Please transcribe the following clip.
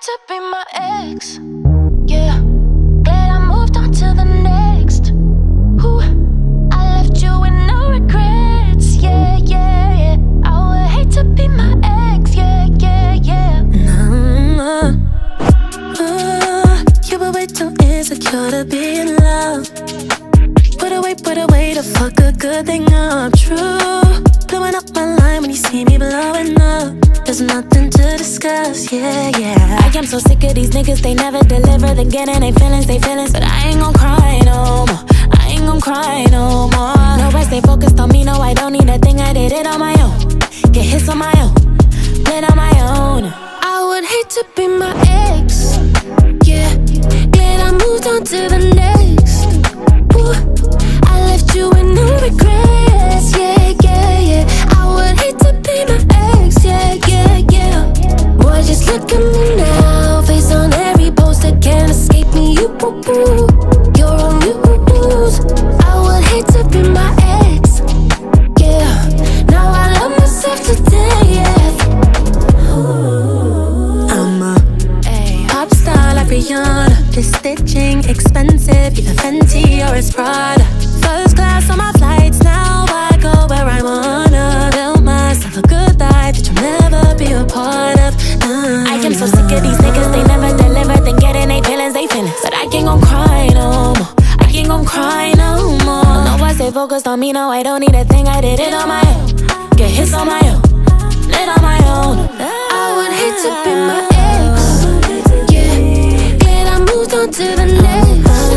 to be my ex. Yeah, glad I moved on to the next. Ooh, I left you with no regrets. Yeah, yeah, yeah. I would hate to be my ex. Yeah, yeah, yeah. You were way too insecure to be in love. Put away to fuck a good thing up. True, blowing up my line when you see me blowing up. There's nothing to discuss, yeah, yeah. I am so sick of these niggas, they never deliver. They getting they feelings, but I ain't gon' cry no more. I ain't gon' cry no more. No, I stay focused on me, no, I don't need a thing. I did it on my own, get hits on my own, lit on my own. I would hate to be my ex. Yeah, glad I moved on to the next. Ooh, I left you with no regrets. Yeah, yeah, yeah. I would hate to be my ex. Yeah, yeah, yeah. Boy, just look at me now. Face on every poster, can't escape me. You boo boo, you're on news. I would hate to be my ex. Yeah, now I love myself to death. I'm a pop star like Rihanna. This stitching expensive, either Fenty or it's Prada. First class on my flights, now I go where I wanna. Build myself a good life that you'll never be a part of. I am so sick of these niggas, they never deliver. They getting they feelings, but I ain't gon' cry no more. I ain't gon' cry no more. No, I stay focused on me, no, I don't need a thing. I did it on my own, get hits on my own, lit on my own. I would hate to be my ex. Yeah, glad I moved on to the next.